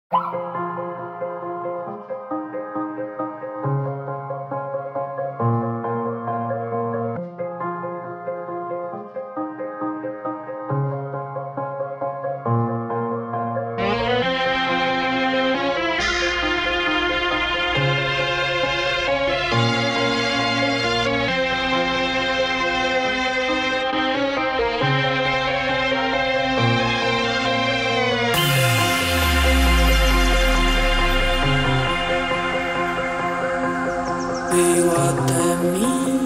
Veio até mim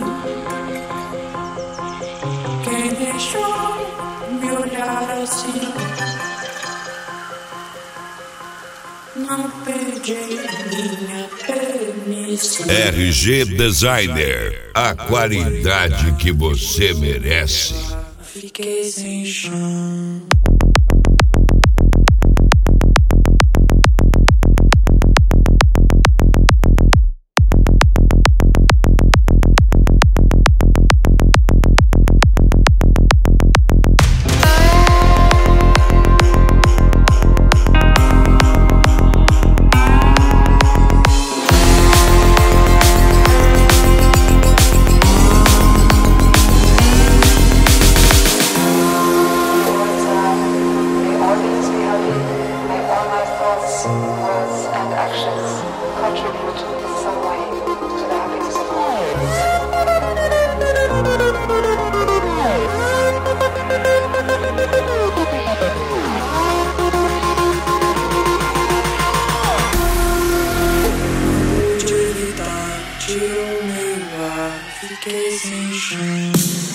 quem deixou me olhar assim. Não pedi minha permissão. RG Designer, a qualidade que você merece. Fiquei sem chão. Words and actions contribute in some way to the happiness of Pude evitar, tirou meu ar, fiquei sem chão.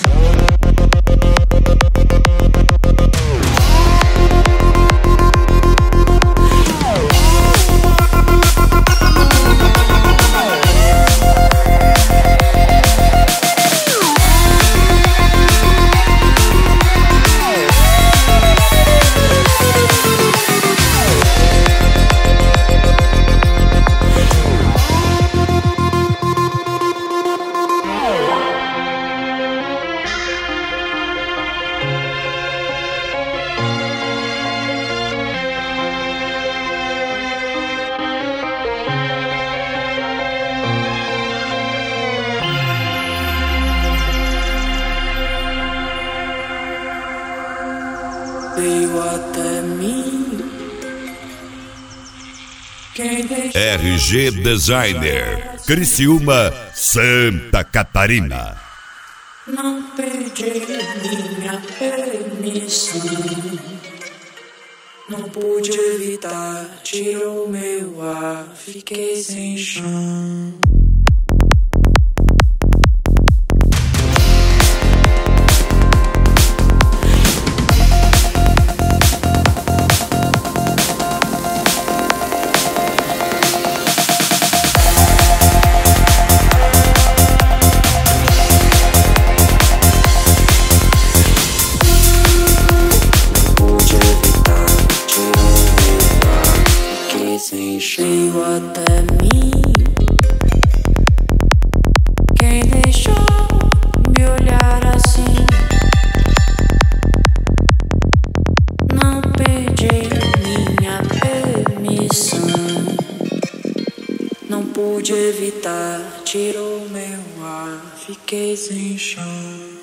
Veio até mim quem deixou RG Designer, Criciúma, Santa Catarina. não pedi minha permissão. Não pude evitar, tirou meu ar, fiquei sem chão. Veio até mim quem deixou me olhar assim. Não pedi minha permissão. Não pude evitar, tirou meu ar, fiquei sem chão.